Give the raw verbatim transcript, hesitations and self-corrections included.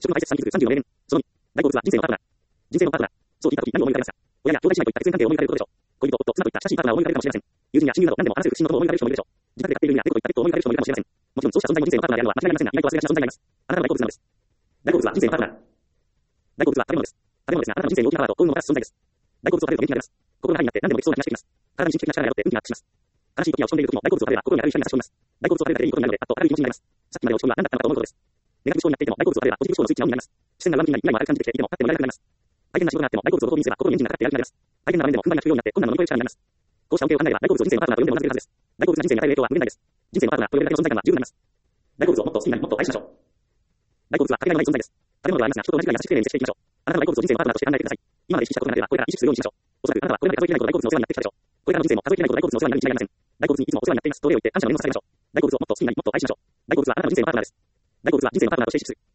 食の排泄さんに気づくさんじゅうよねん。そのに、大好物は人生のパートナー。人生のパートナー。そう聞いたとき何を思い浮かべますか？親や兄弟姉妹といった血縁関係を思い浮かべることでしょう。恋人、夫、妻といった親しいパートナーを思い浮かべるかもしれません。友人や親友など何でもあらせる不審の友を思い浮かべる人もいるでしょう。自宅で飼っている犬や猫といったペットを思い浮かべる人もいるかもしれません。もちろんそうした存在も人生のパートナーであるのは間違いありませんが、意外と忘れがちな存在があります。あなたの大好物なのです。大好物は人生のパートナー。大好物は食べ物です。食べ物ですが、あなたの人生に大きなパワーと幸運をもたらす存在です。大好物を食べると元気が出ます。心の針になって何でもできそうな気がしてきます。体に神秘的な力が宿って運気がアップします。悲しい時や落ち込んでいる時も大好物を食べれば心に明るい光が差し込みます。大好物を食べるだけでいいことになるので、あっと明るい気持ちになります。さっきまで落ち込みは何だったのかと思うことです。ネガティブ思考になっていても大好物を食べればポジティブ思考のスイッチがオンになります。視線が上向きになり未来も明るく感じてきていても立ってもいられなくなります。大変な仕事があっても大好物をごとにすれば心にエンジンがかかってやる気が出ます。大変な場面でも踏ん張りが効くようになって困難を乗り越える力になります。こうした恩恵を考えれば大好物を人生のパートナーと呼んでもうなずけるはずです。大好物が人生に与える影響は無限大です。人生のパートナーと呼べるだけの存在感は十分になります。大好物をもっと好きになりもっと愛しましょう。大好物はかけがえのない存在です。食べ物はありますが、人と同じくらい優しく丁寧に接していきましょう。あなたの大好物を人生のパートナーとして考えてください。今まで意識したことがなければ、これから意識するようにしましょう。おそらくあなたはこれまで数えきれないほど大好物のお世話になってきたでしょう。これからの人生も数えきれないほど大好物のお世話になるに違いありません。大好物にいつもお世話になっていますと礼を言って感謝の念を捧げましょう。大好物をもっと好きになりもっと愛しましょう。大好物はあなたの人生のパートナーです。大好物は人生のパートナーとして意識する。